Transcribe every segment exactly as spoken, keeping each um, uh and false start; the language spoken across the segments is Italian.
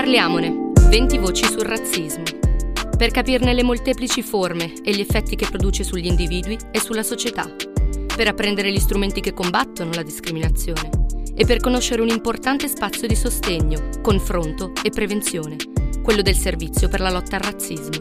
Parliamone, venti voci sul razzismo, per capirne le molteplici forme e gli effetti che produce sugli individui e sulla società, per apprendere gli strumenti che combattono la discriminazione e per conoscere un importante spazio di sostegno, confronto e prevenzione, quello del servizio per la lotta al razzismo.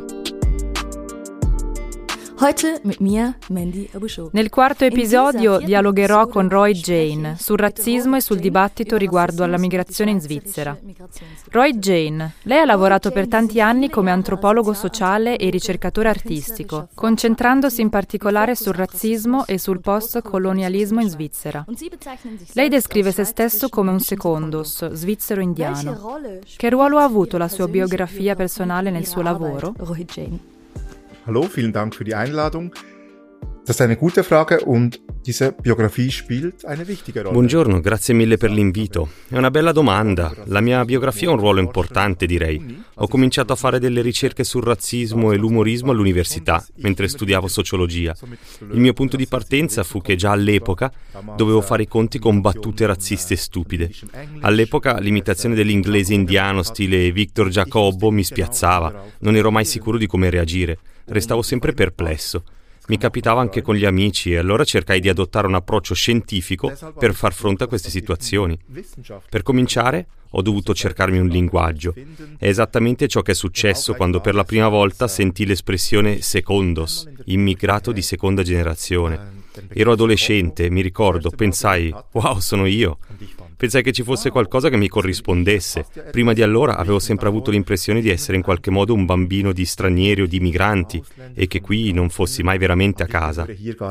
Nel quarto episodio dialogherò con Roy Jane sul razzismo e sul dibattito riguardo alla migrazione in Svizzera. Roy Jane, lei ha lavorato per tanti anni come antropologo sociale e ricercatore artistico, concentrandosi in particolare sul razzismo e sul post-colonialismo in Svizzera. Lei descrive se stesso come un secondos, svizzero-indiano. Che ruolo ha avuto la sua biografia personale nel suo lavoro? Hallo, vielen Dank für die Einladung. Das ist eine gute Frage und diese Biografie spielt eine wichtige Rolle. Buongiorno, grazie mille per l'invito. È una bella domanda. La mia biografia ha un ruolo importante, direi. Ho cominciato a fare delle ricerche sul razzismo e l'umorismo all'università, mentre studiavo sociologia. Il mio punto di partenza fu che già all'epoca dovevo fare i conti con battute razziste stupide. All'epoca l'imitazione dell'inglese indiano stile Victor Giacobbo mi spiazzava. Non ero mai sicuro di come reagire. Restavo sempre perplesso. Mi capitava anche con gli amici e allora cercai di adottare un approccio scientifico per far fronte a queste situazioni. Per cominciare, ho dovuto cercarmi un linguaggio. È esattamente ciò che è successo quando per la prima volta sentii l'espressione secondos, immigrato di seconda generazione. Ero adolescente, mi ricordo, pensai, wow, sono io. Pensai che ci fosse qualcosa che mi corrispondesse. Prima di allora avevo sempre avuto l'impressione di essere in qualche modo un bambino di stranieri o di migranti e che qui non fossi mai veramente a casa.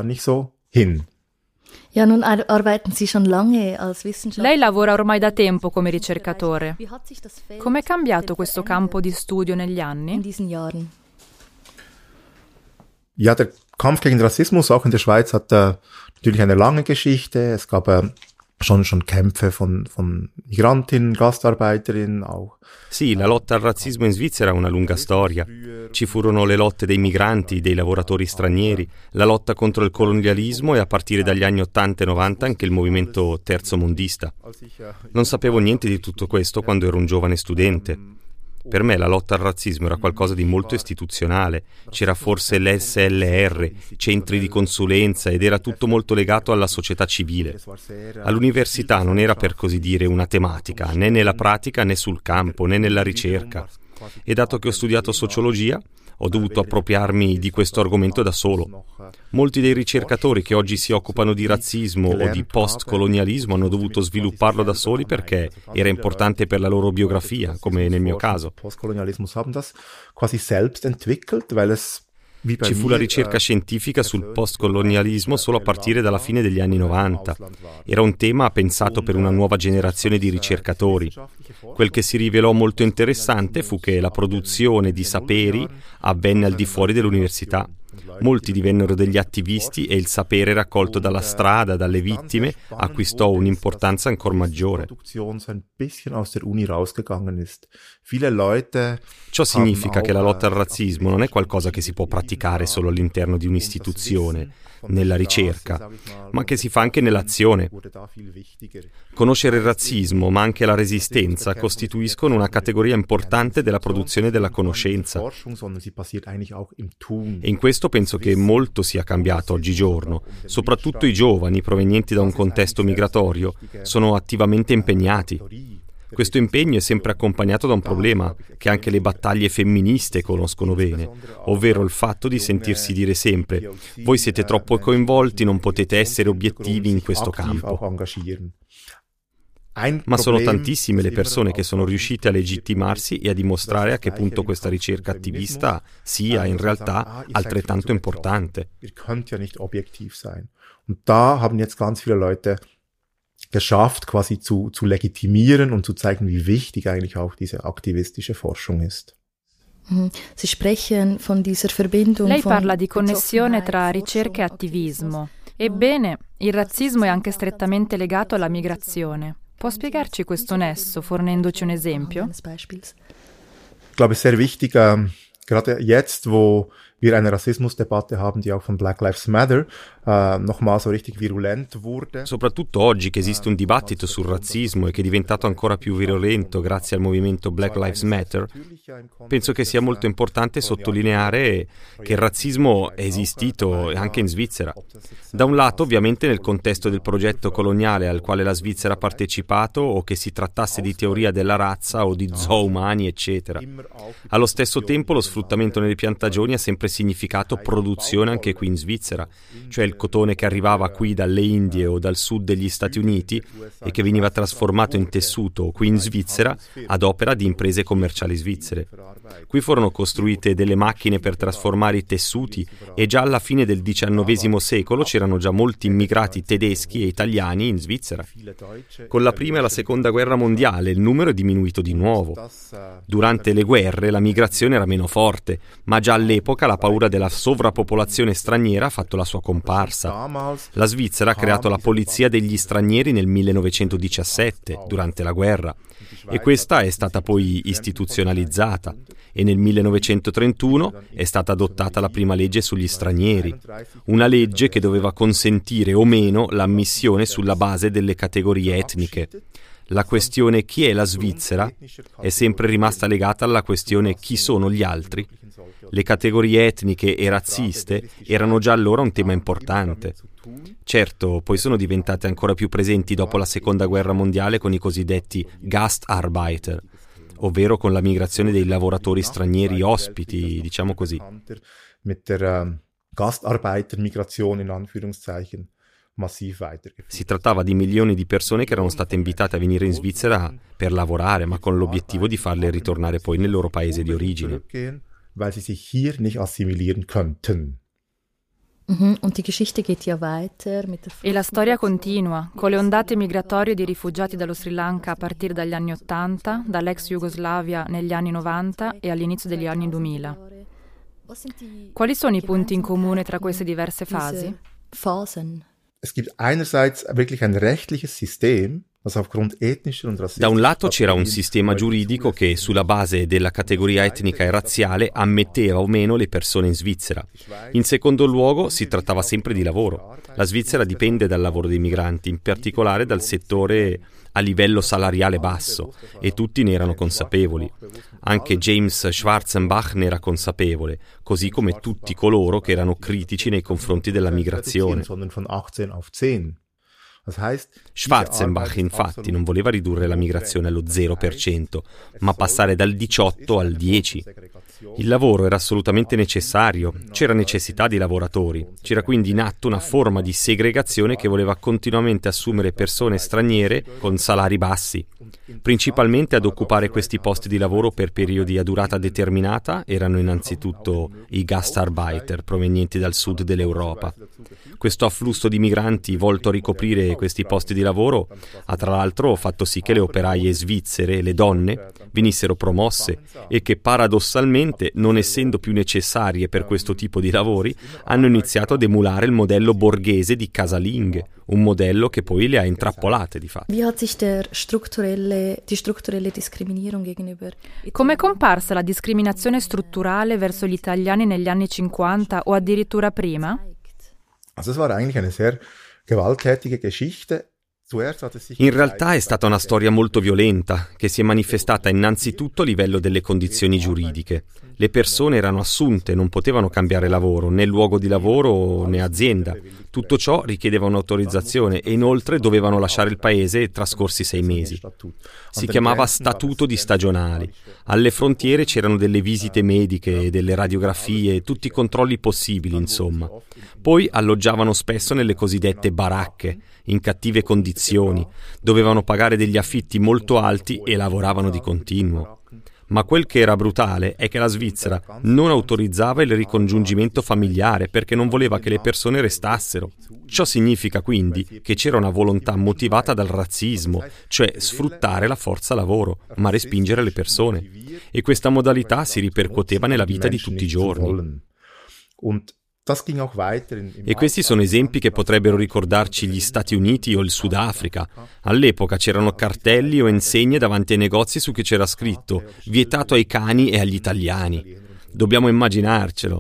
Lei lavora ormai da tempo come ricercatore. Come è cambiato questo campo di studio negli anni? Ja, der Kampf gegen Rassismus auch in der Schweiz hat äh, natürlich eine lange Geschichte. Es gab äh, schon schon Kämpfe von von Migrantinnen, Gastarbeiterinnen auch. Sì, la lotta al razzismo in Svizzera ha una lunga storia. Ci furono le lotte dei migranti, dei lavoratori stranieri, la lotta contro il colonialismo e a partire dagli anni ottanta e novanta anche il movimento terzomondista. Non sapevo niente di tutto questo quando ero un giovane studente. Per me la lotta al razzismo era qualcosa di molto istituzionale, c'era forse l'S L R, centri di consulenza ed era tutto molto legato alla società civile. All'università non era per così dire una tematica, né nella pratica né sul campo né nella ricerca. E dato che ho studiato sociologia, ho dovuto appropriarmi di questo argomento da solo. Molti dei ricercatori che oggi si occupano di razzismo o di post-colonialismo hanno dovuto svilupparlo da soli perché era importante per la loro biografia, come nel mio caso. Ci fu la ricerca scientifica sul postcolonialismo solo a partire dalla fine degli anni novanta. Era un tema pensato per una nuova generazione di ricercatori. Quel che si rivelò molto interessante fu che la produzione di saperi avvenne al di fuori dell'università. Molti divennero degli attivisti e il sapere raccolto dalla strada, dalle vittime, acquistò un'importanza ancora maggiore. Ciò significa che la lotta al razzismo non è qualcosa che si può praticare solo all'interno di un'istituzione, nella ricerca, ma che si fa anche nell'azione. Conoscere il razzismo, ma anche la resistenza, costituiscono una categoria importante della produzione della conoscenza. E in questo penso che molto sia cambiato oggigiorno. Soprattutto i giovani provenienti da un contesto migratorio sono attivamente impegnati. Questo impegno è sempre accompagnato da un problema che anche le battaglie femministe conoscono bene, ovvero il fatto di sentirsi dire sempre: voi siete troppo coinvolti, non potete essere obiettivi in questo campo. Ma sono tantissime le persone che sono riuscite a legittimarsi e a dimostrare a che punto questa ricerca attivista sia in realtà altrettanto importante. Und da haben jetzt ganz viele Leute geschafft, quasi zu, zu legitimieren und zu zeigen, wie wichtig eigentlich auch diese aktivistische Forschung ist. Sie sprechen von dieser Verbindung. Lei parla di connessione tra ricerca e attivismo. Ebbene, il razzismo è anche strettamente legato alla migrazione. Può spiegarci questo nesso, fornendoci un esempio? Ich glaube, es ist sehr wichtig, ähm, gerade jetzt, wo wir eine Rassismusdebatte haben, die auch von Black Lives Matter uh, nochmal so richtig virulent wurde. Soprattutto oggi che esiste un dibattito sul razzismo e che è diventato ancora più virulento grazie al movimento Black Lives Matter, penso che sia molto importante sottolineare che il razzismo è esistito anche in Svizzera. Da un lato, ovviamente, nel contesto del progetto coloniale al quale la Svizzera ha partecipato, o che si trattasse di teoria della razza o di zoo umani, eccetera. Allo stesso tempo, lo sfruttamento nelle piantagioni ha sempre significato produzione anche qui in Svizzera, cioè il cotone che arrivava qui dalle Indie o dal sud degli Stati Uniti e che veniva trasformato in tessuto qui in Svizzera ad opera di imprese commerciali svizzere. Qui furono costruite delle macchine per trasformare i tessuti e già alla fine del diciannovesimo secolo c'erano già molti immigrati tedeschi e italiani in Svizzera. Con la prima e la seconda guerra mondiale il numero è diminuito di nuovo. Durante le guerre la migrazione era meno forte, ma già all'epoca la paura della sovrappopolazione straniera ha fatto la sua comparsa. La Svizzera ha creato la polizia degli stranieri nel millenovecentodiciassette, durante la guerra, e questa è stata poi istituzionalizzata, e nel millenovecentotrentuno è stata adottata la prima legge sugli stranieri, una legge che doveva consentire o meno l'ammissione sulla base delle categorie etniche. La questione chi è la Svizzera è sempre rimasta legata alla questione chi sono gli altri. Le categorie etniche e razziste erano già allora un tema importante. Certo, poi sono diventate ancora più presenti dopo la seconda guerra mondiale con i cosiddetti Gastarbeiter, ovvero con la migrazione dei lavoratori stranieri ospiti, diciamo così. Mit der Gastarbeitermigration in Anführungszeichen. Si trattava di milioni di persone che erano state invitate a venire in Svizzera per lavorare, ma con l'obiettivo di farle ritornare poi nel loro paese di origine. Weil sie sich hier nicht assimilieren könnten. E la storia continua, con le ondate migratorie di rifugiati dallo Sri Lanka a partire dagli anni Ottanta, dall'ex Jugoslavia negli anni Novanta e all'inizio degli anni duemila. Quali sono i punti in comune tra queste diverse fasi? Es gibt einerseits wirklich ein rechtliches System, das aufgrund ethnischer und rassistischer. Da un lato c'era un sistema giuridico che, sulla base della categoria etnica e razziale, ammetteva o meno le persone in Svizzera. In secondo luogo, si trattava sempre di lavoro. La Svizzera dipende dal lavoro dei migranti, in particolare dal settore a livello salariale basso, e tutti ne erano consapevoli. Anche James Schwarzenbach ne era consapevole, così come tutti coloro che erano critici nei confronti della migrazione. Schwarzenbach, infatti, non voleva ridurre la migrazione allo zero per cento, ma passare dal diciotto al dieci. Il lavoro era assolutamente necessario, c'era necessità di lavoratori, c'era quindi in atto una forma di segregazione che voleva continuamente assumere persone straniere con salari bassi. Principalmente ad occupare questi posti di lavoro per periodi a durata determinata erano innanzitutto i Gastarbeiter provenienti dal sud dell'Europa. Questo afflusso di migranti volto a ricoprire questi posti di lavoro ha tra l'altro fatto sì che le operaie svizzere, le donne, venissero promosse e che paradossalmente, non essendo più necessarie per questo tipo di lavori, hanno iniziato ad emulare il modello borghese di casalinghe, un modello che poi le ha intrappolate di fatto. Come è comparsa la discriminazione strutturale verso gli italiani negli anni cinquanta o addirittura prima? Also es war eigentlich eine sehr gewalttätige Geschichte. In realtà è stata una storia molto violenta, che si è manifestata innanzitutto a livello delle condizioni giuridiche. Le persone erano assunte, non potevano cambiare lavoro, né luogo di lavoro né azienda. Tutto ciò richiedeva un'autorizzazione e inoltre dovevano lasciare il paese trascorsi sei mesi. Si chiamava statuto di stagionali. Alle frontiere c'erano delle visite mediche, delle radiografie, tutti i controlli possibili, insomma. Poi alloggiavano spesso nelle cosiddette baracche, in cattive condizioni, dovevano pagare degli affitti molto alti e lavoravano di continuo. Ma quel che era brutale è che la Svizzera non autorizzava il ricongiungimento familiare perché non voleva che le persone restassero. Ciò significa quindi che c'era una volontà motivata dal razzismo, cioè sfruttare la forza lavoro, ma respingere le persone. E questa modalità si ripercuoteva nella vita di tutti i giorni. E questi sono esempi che potrebbero ricordarci gli Stati Uniti o il Sudafrica. All'epoca c'erano cartelli o insegne davanti ai negozi su cui c'era scritto «Vietato ai cani e agli italiani». Dobbiamo immaginarcelo.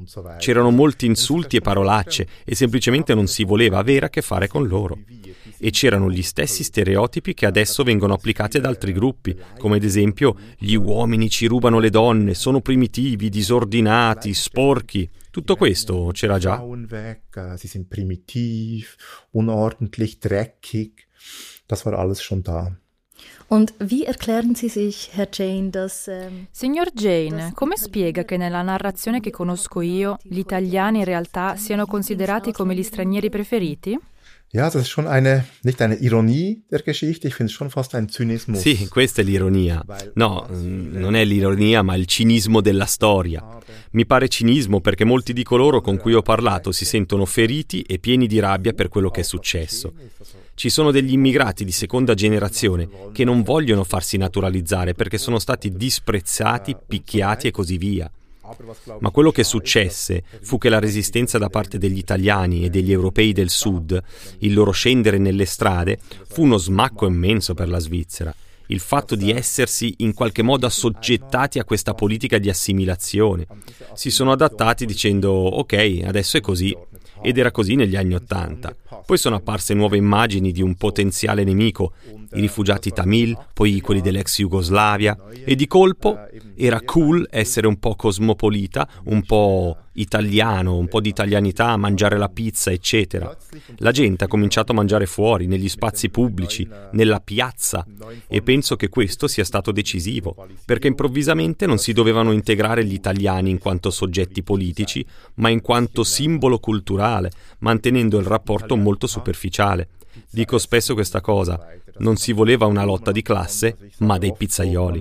C'erano molti insulti e parolacce e semplicemente non si voleva avere a che fare con loro. E c'erano gli stessi stereotipi che adesso vengono applicati ad altri gruppi, come ad esempio gli uomini ci rubano le donne, sono primitivi, disordinati, sporchi. Tutto questo c'era già. Sie sind primitiv, unordentlich, dreckig. Das war alles schon da. Und wie erklären Sie sich, Herr Jain, dass... Ähm, Signor Jain, come spiega che nella narrazione che conosco io, gli italiani in realtà siano considerati come gli stranieri preferiti? Ja, das ist schon eine, nicht eine Ironie der Geschichte, ich finde es schon fast ein Zynismus. Sì, questa è l'ironia. No, non è l'ironia, ma il cinismo della storia. Mi pare cinismo perché molti di coloro con cui ho parlato si sentono feriti e pieni di rabbia per quello che è successo. Ci sono degli immigrati di seconda generazione che non vogliono farsi naturalizzare perché sono stati disprezzati, picchiati e così via. Ma quello che successe fu che la resistenza da parte degli italiani e degli europei del sud, il loro scendere nelle strade, fu uno smacco immenso per la Svizzera. Il fatto di essersi in qualche modo assoggettati a questa politica di assimilazione. Si sono adattati dicendo ok, adesso è così. Ed era così negli anni Ottanta. Poi sono apparse nuove immagini di un potenziale nemico, i rifugiati tamil, poi quelli dell'ex Jugoslavia, e di colpo era cool essere un po' cosmopolita, un po' italiano, un po' di italianità, mangiare la pizza, eccetera. La gente ha cominciato a mangiare fuori, negli spazi pubblici, nella piazza, e penso che questo sia stato decisivo, perché improvvisamente non si dovevano integrare gli italiani in quanto soggetti politici, ma in quanto simbolo culturale, mantenendo il rapporto molto superficiale. Dico spesso questa cosa, non si voleva una lotta di classe, ma dei pizzaioli.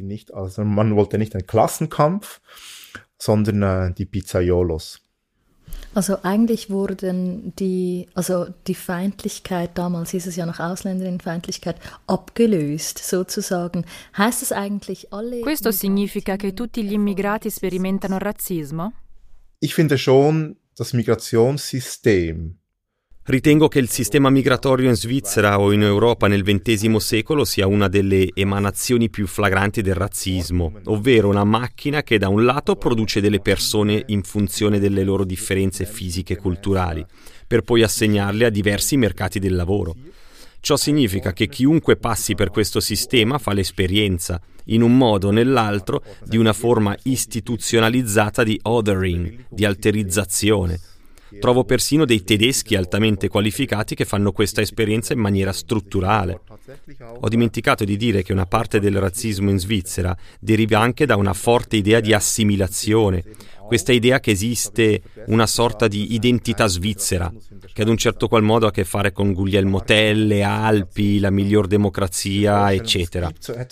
Man wollte nicht einen Klassenkampf, sondern die Pizzaiolos. Also eigentlich wurden die, also die Feindlichkeit, damals hieß es ja noch Ausländerinnenfeindlichkeit, abgelöst sozusagen. Heißt es eigentlich alle... Questo significa che tutti gli immigrati sperimentano razzismo? Ich finde schon, das Migrationssystem Ritengo che il sistema migratorio in Svizzera o in Europa nel ventesimo secolo sia una delle emanazioni più flagranti del razzismo, ovvero una macchina che da un lato produce delle persone in funzione delle loro differenze fisiche e culturali, per poi assegnarle a diversi mercati del lavoro. Ciò significa che chiunque passi per questo sistema fa l'esperienza, in un modo o nell'altro, di una forma istituzionalizzata di othering, di alterizzazione. Trovo persino dei tedeschi altamente qualificati che fanno questa esperienza in maniera strutturale. Ho dimenticato di dire che una parte del razzismo in Svizzera deriva anche da una forte idea di assimilazione, questa idea che esiste una sorta di identità svizzera, che ad un certo qual modo ha a che fare con Guglielmo Tell, le Alpi, la miglior democrazia, eccetera.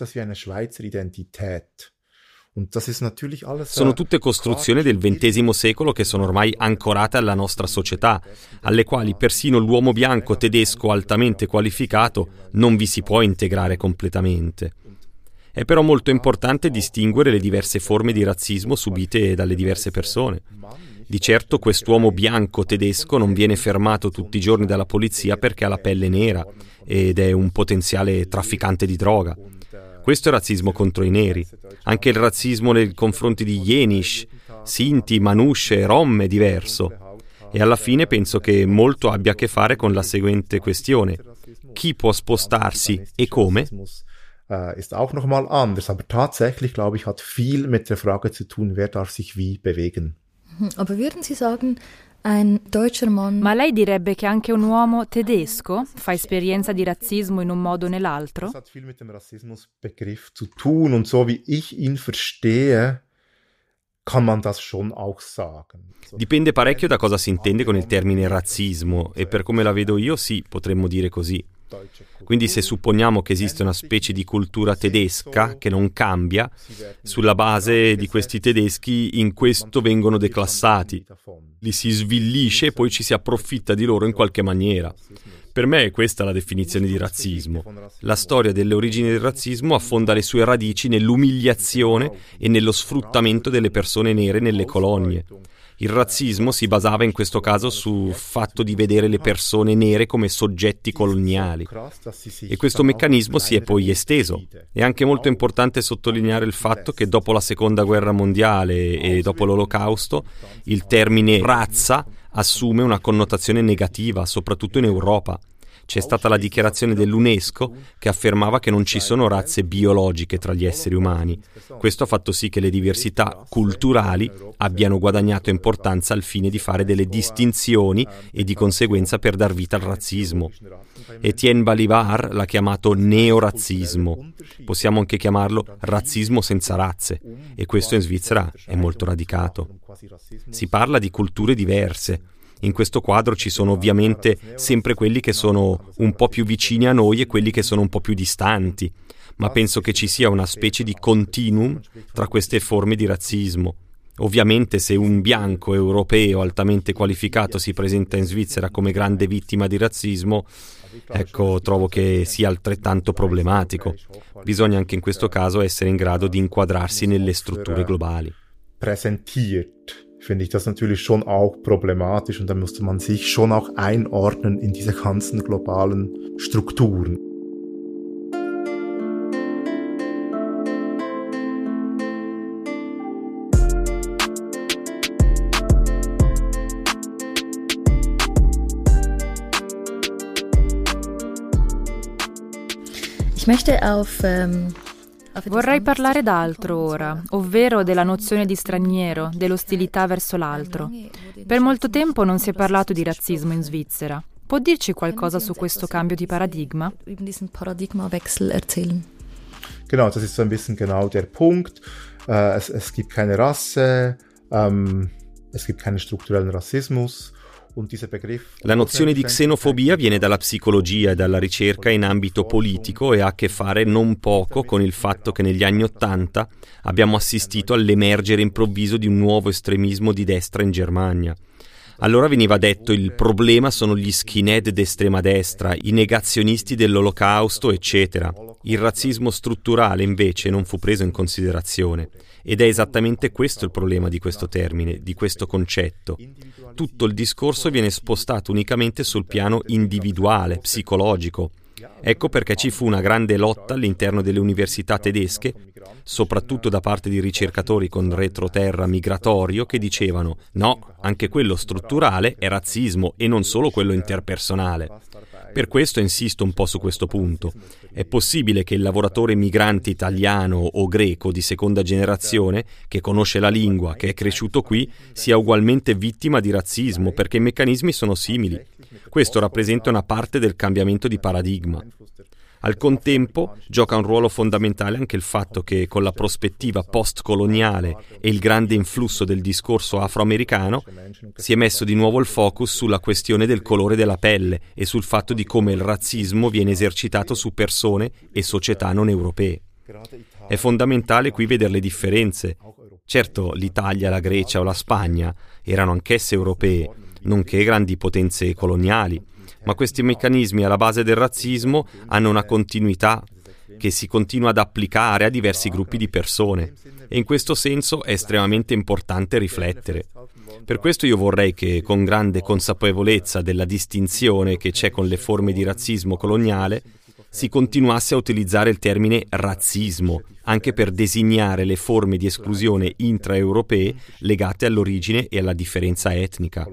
Sono tutte costruzioni del ventesimo secolo che sono ormai ancorate alla nostra società, alle quali persino l'uomo bianco tedesco altamente qualificato non vi si può integrare completamente. È però molto importante distinguere le diverse forme di razzismo subite dalle diverse persone. Di certo quest'uomo bianco tedesco non viene fermato tutti i giorni dalla polizia perché ha la pelle nera ed è un potenziale trafficante di droga. Questo è razzismo contro i neri. Anche il razzismo nei confronti di Jenisch, Sinti, Manouche e Rom è diverso. E alla fine penso che molto abbia a che fare con la seguente questione. Chi può spostarsi e come? Uh, ist auch noch mal anders, aber tatsächlich, glaube ich, hat viel mit der Frage zu tun, wer darf sich wie bewegen. Aber würden Sie sagen, ein deutscher Mann... Ma lei direbbe che anche un uomo tedesco fa esperienza di razzismo in un modo o nell'altro? Das hat viel mit dem Rassismusbegriff zu tun und so wie ich ihn verstehe, kann man das schon auch sagen. Dipende parecchio da cosa si intende con il termine razzismo e per come la vedo io sì, potremmo dire così. Quindi se supponiamo che esiste una specie di cultura tedesca che non cambia, sulla base di questi tedeschi in questo vengono declassati, li si svillisce e poi ci si approfitta di loro in qualche maniera. Per me è questa la definizione di razzismo. La storia delle origini del razzismo affonda le sue radici nell'umiliazione e nello sfruttamento delle persone nere nelle colonie. Il razzismo si basava in questo caso sul fatto di vedere le persone nere come soggetti coloniali e questo meccanismo si è poi esteso. È anche molto importante sottolineare il fatto che dopo la seconda guerra mondiale e dopo l'Olocausto il termine razza assume una connotazione negativa, soprattutto in Europa. C'è stata la dichiarazione dell'UNESCO che affermava che non ci sono razze biologiche tra gli esseri umani. Questo ha fatto sì che le diversità culturali abbiano guadagnato importanza al fine di fare delle distinzioni e di conseguenza per dar vita al razzismo. Etienne Balibar l'ha chiamato neorazzismo. Possiamo anche chiamarlo razzismo senza razze, e questo in Svizzera è molto radicato. Si parla di culture diverse. In questo quadro ci sono ovviamente sempre quelli che sono un po' più vicini a noi e quelli che sono un po' più distanti, ma penso che ci sia una specie di continuum tra queste forme di razzismo. Ovviamente se un bianco europeo altamente qualificato si presenta in Svizzera come grande vittima di razzismo, ecco, trovo che sia altrettanto problematico. Bisogna anche in questo caso essere in grado di inquadrarsi nelle strutture globali. Präsentiert, finde ich das natürlich schon auch problematisch und da musste man sich schon auch einordnen in diese ganzen globalen Strukturen. Ich möchte auf ähm Vorrei parlare d'altro ora, ovvero della nozione di straniero, dell'ostilità verso l'altro. Per molto tempo non si è parlato di razzismo in Svizzera. Può dirci qualcosa su questo cambio di paradigma? Genau, das ist so ein bisschen genau der Punkt. Uh, es, es gibt keine Rasse, um, es gibt keinen strukturellen Rassismus. La nozione di xenofobia viene dalla psicologia e dalla ricerca in ambito politico e ha a che fare non poco con il fatto che negli anni Ottanta abbiamo assistito all'emergere improvviso di un nuovo estremismo di destra in Germania. Allora veniva detto il problema sono gli skinhead d'estrema destra, i negazionisti dell'Olocausto, eccetera. Il razzismo strutturale invece non fu preso in considerazione ed è esattamente questo il problema di questo termine, di questo concetto. Tutto il discorso viene spostato unicamente sul piano individuale, psicologico. Ecco perché ci fu una grande lotta all'interno delle università tedesche, soprattutto da parte di ricercatori con retroterra migratorio che dicevano no, anche quello strutturale è razzismo e non solo quello interpersonale. Per questo insisto un po' su questo punto. È possibile che il lavoratore migrante italiano o greco di seconda generazione, che conosce la lingua, che è cresciuto qui, sia ugualmente vittima di razzismo perché i meccanismi sono simili. Questo rappresenta una parte del cambiamento di paradigma. Al contempo gioca un ruolo fondamentale anche il fatto che con la prospettiva post-coloniale e il grande influsso del discorso afroamericano si è messo di nuovo il focus sulla questione del colore della pelle e sul fatto di come il razzismo viene esercitato su persone e società non europee. È fondamentale qui vedere le differenze. Certo, l'Italia, la Grecia o la Spagna erano anch'esse europee, nonché grandi potenze coloniali. Ma questi meccanismi alla base del razzismo hanno una continuità che si continua ad applicare a diversi gruppi di persone e in questo senso è estremamente importante riflettere. Per questo io vorrei che, con grande consapevolezza della distinzione che c'è con le forme di razzismo coloniale, si continuasse a utilizzare il termine razzismo anche per designare le forme di esclusione intraeuropee legate all'origine e alla differenza etnica.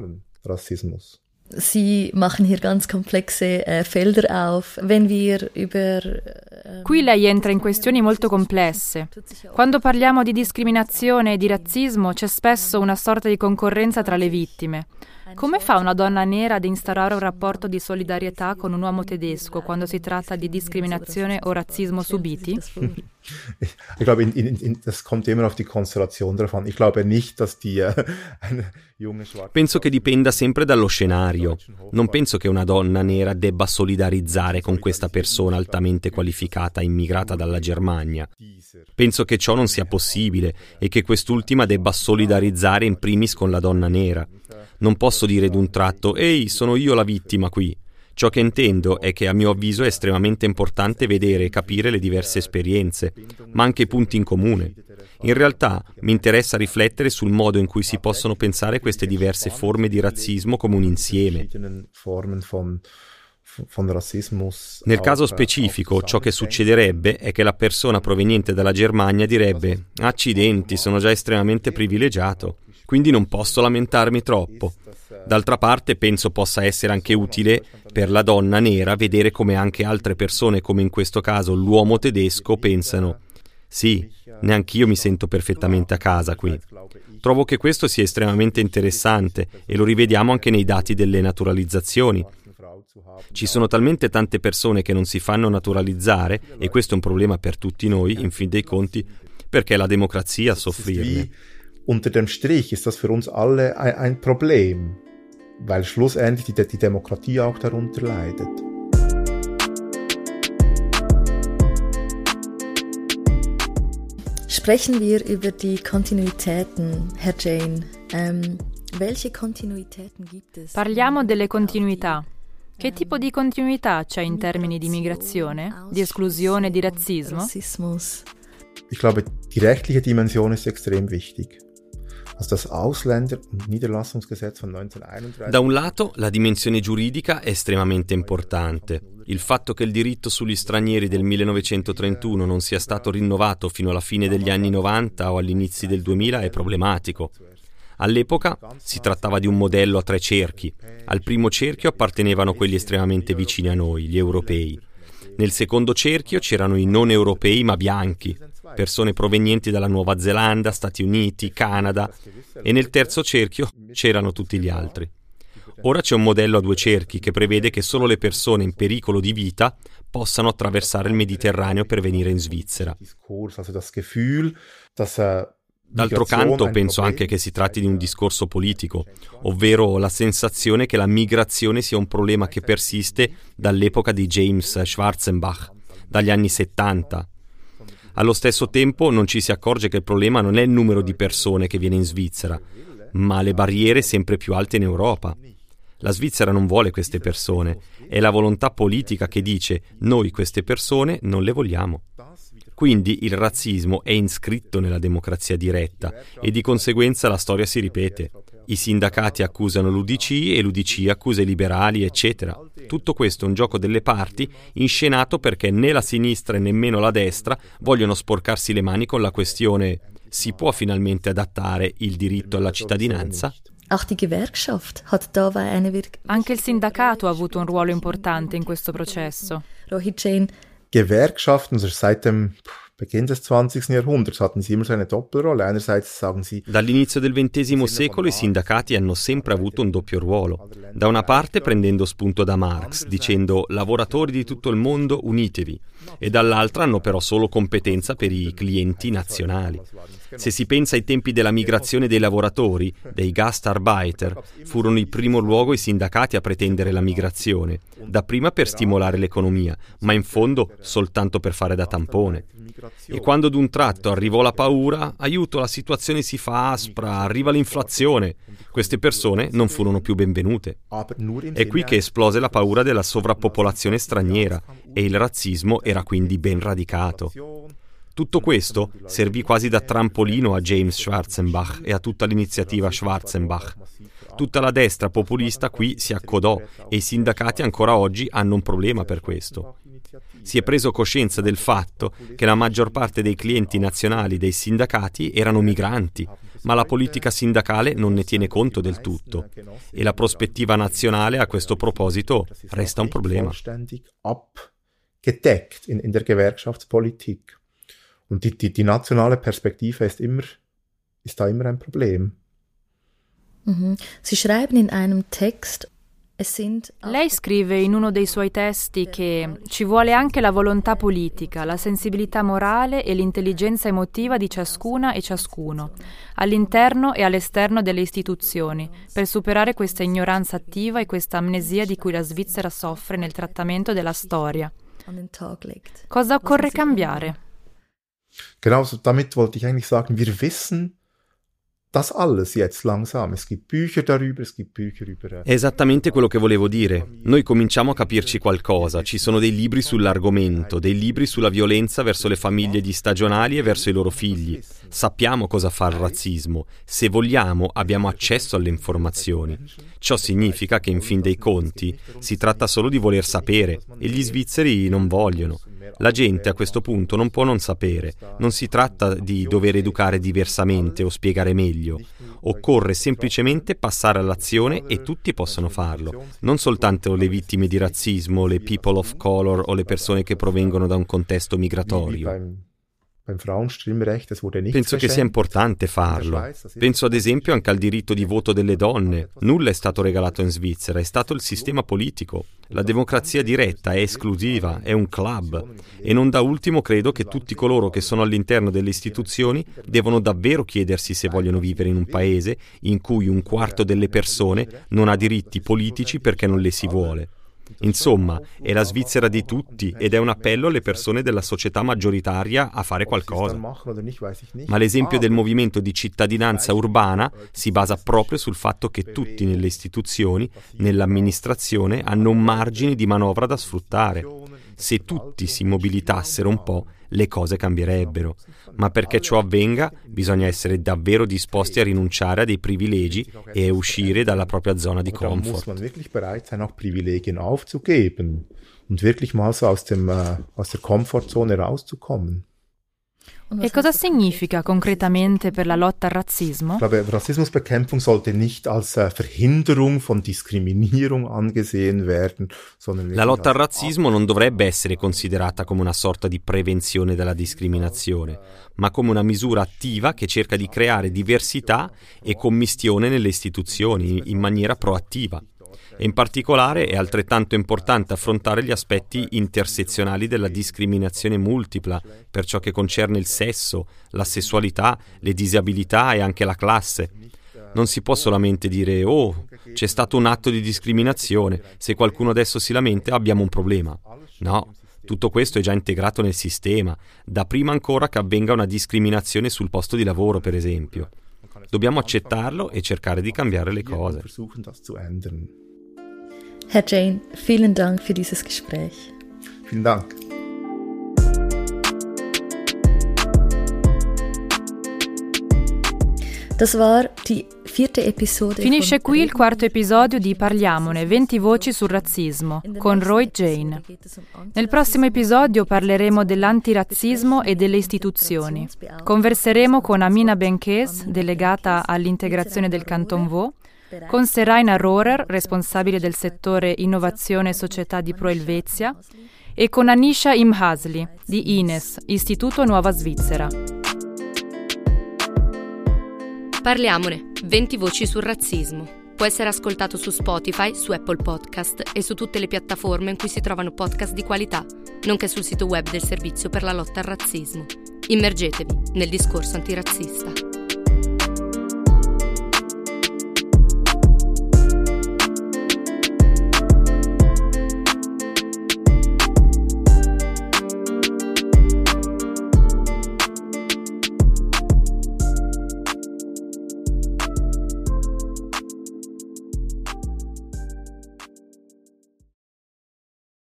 Rassismus. Sie machen hier ganz komplexe äh, Felder auf. Wenn wir über äh, Qui lei entra in questioni molto complesse. Quando parliamo di discriminazione e di razzismo c'è spesso una sorta di concorrenza tra le vittime. Come fa una donna nera ad instaurare un rapporto di solidarietà con un uomo tedesco quando si tratta di discriminazione o razzismo subiti? Ich glaube, in, in, in, das kommt immer auf die Konstellation drauf an. Ich glaube nicht, dass die äh, eine junge schwarze... Penso che dipenda sempre dallo scenario. Non penso che una donna nera debba solidarizzare con questa persona altamente qualificata immigrata dalla Germania. Penso che ciò non sia possibile e che quest'ultima debba solidarizzare in primis con la donna nera. Non posso dire d'un tratto «Ehi, sono io la vittima qui». Ciò che intendo è che a mio avviso è estremamente importante vedere e capire le diverse esperienze, ma anche i punti in comune. In realtà mi interessa riflettere sul modo in cui si possono pensare queste diverse forme di razzismo come un insieme. Nel caso specifico, ciò che succederebbe è che la persona proveniente dalla Germania direbbe: accidenti, sono già estremamente privilegiato, quindi non posso lamentarmi troppo. D'altra parte penso possa essere anche utile per la donna nera vedere come anche altre persone, come in questo caso l'uomo tedesco, pensano: sì, neanch'io mi sento perfettamente a casa qui. Trovo che questo sia estremamente interessante e lo rivediamo anche nei dati delle naturalizzazioni. Ci sono talmente tante persone che non si fanno naturalizzare, e questo è un problema per tutti noi, in fin dei conti, perché è la democrazia a soffrirne. Unter dem Strich ist das für uns alle ein, ein Problem, weil schlussendlich die, die Demokratie auch darunter leidet. Sprechen wir über die Kontinuitäten, Herr Jain. Ähm, welche Kontinuitäten gibt es? Parliamo delle continuità. Che tipo di continuità c'è in termini di migrazione, di esclusione, di razzismo? Ich glaube, die rechtliche Dimension ist extrem wichtig. Das Ausländer- und Niederlassungsgesetz von neunzehnhunderteinunddreißig. Da un lato, la dimensione giuridica è estremamente importante. Il fatto che il diritto sugli stranieri del millenovecentotrentuno non sia stato rinnovato fino alla fine degli anni novanta o all'inizio del duemila è problematico. All'epoca si trattava di un modello a tre cerchi. Al primo cerchio appartenevano quelli estremamente vicini a noi, gli europei. Nel secondo cerchio c'erano i non europei ma bianchi, persone provenienti dalla Nuova Zelanda, Stati Uniti, Canada, e nel terzo cerchio c'erano tutti gli altri. Ora c'è un modello a due cerchi che prevede che solo le persone in pericolo di vita possano attraversare il Mediterraneo per venire in Svizzera. D'altro canto penso anche che si tratti di un discorso politico, ovvero la sensazione che la migrazione sia un problema che persiste dall'epoca di James Schwarzenbach, dagli anni settanta. Allo stesso tempo non ci si accorge che il problema non è il numero di persone che viene in Svizzera, ma le barriere sempre più alte in Europa. La Svizzera non vuole queste persone, è la volontà politica che dice: noi queste persone non le vogliamo. Quindi il razzismo è iscritto nella democrazia diretta e di conseguenza la storia si ripete. I sindacati accusano l'U D C e l'U D C accusa i liberali, eccetera. Tutto questo è un gioco delle parti inscenato perché né la sinistra e nemmeno la destra vogliono sporcarsi le mani con la questione: si può finalmente adattare il diritto alla cittadinanza? Anche il sindacato ha avuto un ruolo importante in questo processo. Rohit Jain. Gewerkschaften, also seit dem Beginn des zwanzigsten Jahrhunderts hatten sie immer so eine Doppelrolle. Einerseits sagen sie... Dall'inizio del ventesimo secolo i sindacati hanno sempre avuto un doppio ruolo. Da una parte prendendo spunto da Marx, dicendo lavoratori di tutto il mondo unitevi, e dall'altra hanno però solo competenza per i clienti nazionali. Se si pensa ai tempi della migrazione dei lavoratori, dei Gastarbeiter, furono in primo luogo i sindacati a pretendere la migrazione, dapprima per stimolare l'economia, ma in fondo soltanto per fare da tampone. E quando d'un tratto arrivò la paura, aiuto, la situazione si fa aspra, arriva l'inflazione, queste persone non furono più benvenute. È qui che esplose la paura della sovrappopolazione straniera e il razzismo era quindi ben radicato. Tutto questo servì quasi da trampolino a James Schwarzenbach e a tutta l'iniziativa Schwarzenbach. Tutta la destra populista qui si accodò e i sindacati ancora oggi hanno un problema per questo. Si è preso coscienza del fatto che la maggior parte dei clienti nazionali dei sindacati erano migranti, ma la politica sindacale non ne tiene conto del tutto e la prospettiva nazionale a questo proposito resta un problema. Abgedeckt in, in der Gewerkschaftspolitik. Und die, die, die nationale Perspektive ist immer, ist da immer ein Problem. Mhm. Sie schreiben in einem Text, es sind... Lei scrive in uno dei suoi testi che ci vuole anche la volontà politica, la sensibilità morale e l'intelligenza emotiva di ciascuna e ciascuno, all'interno e all'esterno delle istituzioni, per superare questa ignoranza attiva e questa amnesia di cui la Svizzera soffre nel trattamento della storia. Cosa occorre cambiare? Genau, damit wollte ich eigentlich sagen, wir wissen, das alles jetzt langsam. Es gibt Bücher darüber, es gibt Bücher über... È esattamente quello che volevo dire. Noi cominciamo a capirci qualcosa. Ci sono dei libri sull'argomento, dei libri sulla violenza verso le famiglie di stagionali e verso i loro figli. Sappiamo cosa fa il razzismo. Se vogliamo, abbiamo accesso alle informazioni. Ciò significa che in fin dei conti si tratta solo di voler sapere e gli svizzeri non vogliono. La gente a questo punto non può non sapere. Non si tratta di dover educare diversamente o spiegare meglio. Occorre semplicemente passare all'azione e tutti possono farlo. Non soltanto le vittime di razzismo, le people of color o le persone che provengono da un contesto migratorio. Penso che sia importante farlo. Penso ad esempio anche al diritto di voto delle donne. Nulla è stato regalato in Svizzera, è stato il sistema politico. La democrazia diretta è esclusiva, è un club. E non da ultimo credo che tutti coloro che sono all'interno delle istituzioni devono davvero chiedersi se vogliono vivere in un paese in cui un quarto delle persone non ha diritti politici perché non le si vuole. Insomma, è la Svizzera di tutti ed è un appello alle persone della società maggioritaria a fare qualcosa. Ma l'esempio del movimento di cittadinanza urbana si basa proprio sul fatto che tutti nelle istituzioni, nell'amministrazione, hanno un margine di manovra da sfruttare. Se tutti si mobilitassero un po', le cose cambierebbero. Ma perché ciò avvenga, bisogna essere davvero disposti a rinunciare a dei privilegi e a uscire dalla propria zona di comfort. Muss man wirklich bereit sein, auch Privilegien aufzugeben und wirklich mal so aus dem, uh, aus der Komfortzone rauszukommen. E cosa significa concretamente per la lotta al razzismo? Ich glaube, Rassismusbekämpfung sollte nicht als uh, Verhinderung von Diskriminierung angesehen werden, sondern la lotta al razzismo non dovrebbe essere considerata come una sorta di prevenzione della discriminazione, ma come una misura attiva che cerca di creare diversità e commistione nelle istituzioni in maniera proattiva. E in particolare è altrettanto importante affrontare gli aspetti intersezionali della discriminazione multipla per ciò che concerne il sesso, la sessualità, le disabilità e anche la classe. Non si può solamente dire «Oh, c'è stato un atto di discriminazione, se qualcuno adesso si lamenta abbiamo un problema». No, tutto questo è già integrato nel sistema, da prima ancora che avvenga una discriminazione sul posto di lavoro, per esempio. Dobbiamo accettarlo e cercare di cambiare le cose. Herr Jain, vielen Dank für dieses Gespräch. Vielen Dank. Das war die vierte episode. Finisce qui il quarto episodio di Parliamone, venti voci sul razzismo, con Roy Jain. Nel prossimo episodio parleremo dell'antirazzismo e delle istituzioni. Converseremo con Amina Benkes, delegata all'integrazione del Canton Vaud, con Seraina Rohrer, responsabile del settore Innovazione e Società di Pro Helvetia, e con Anisha Imhasli, di I N E S, Istituto Nuova Svizzera. Parliamone, venti voci sul razzismo. Può essere ascoltato su Spotify, su Apple Podcast e su tutte le piattaforme in cui si trovano podcast di qualità, nonché sul sito web del Servizio per la lotta al razzismo. Immergetevi nel discorso antirazzista.